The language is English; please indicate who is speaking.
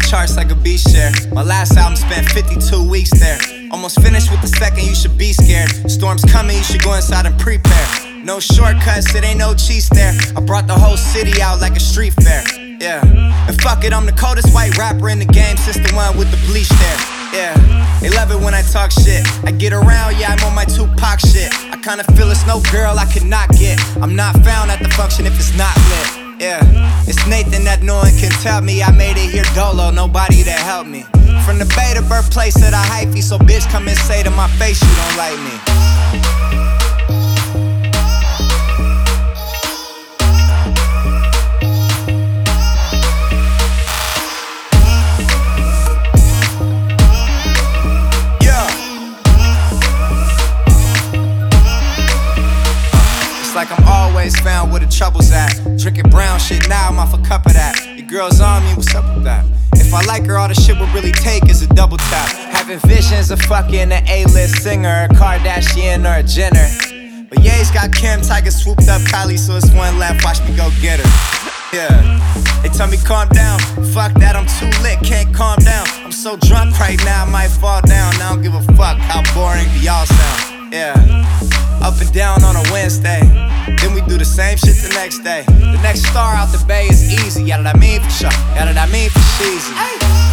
Speaker 1: charts like a beach share. My last album spent 52 weeks there. Almost finished with the second, you should be scared. Storm's coming, you should go inside and prepare. No shortcuts, it ain't no cheese there. I brought the whole city out like a street fair. Yeah, and fuck it, I'm the coldest white rapper in the game since the one with the bleach there. Yeah, they love it when I talk shit. I get around, yeah, I'm on my Tupac shit. I kinda feel it's no girl I cannot get. I'm not found at the function if it's not lit. Yeah, it's Nathan that no one can tell me. I made it here dolo, nobody to help me. From the Bay, the birthplace of the hyphy. So bitch, come and say to my face you don't like me. Like I'm always found where the trouble's at. Drinking brown shit now, I'm off a cup of that. Your girl's on me, what's up with that? If I like her, all the shit we'll really take is a double tap. Having visions of fucking an A-list singer, a Kardashian or a Jenner. But Ye's got Kim, Tiger swooped up Kylie, so it's one left, watch me go get her. Yeah, they tell me calm down. Fuck that, I'm too lit, can't calm down. I'm so drunk right now, I might fall down. I don't give a fuck how boring do y'all sound. Yeah, up and down on a Wednesday. Then we do the same shit the next day. The next star out the Bay is easy. Yeah, that I mean for sure. Yeah, that I mean for cheesy.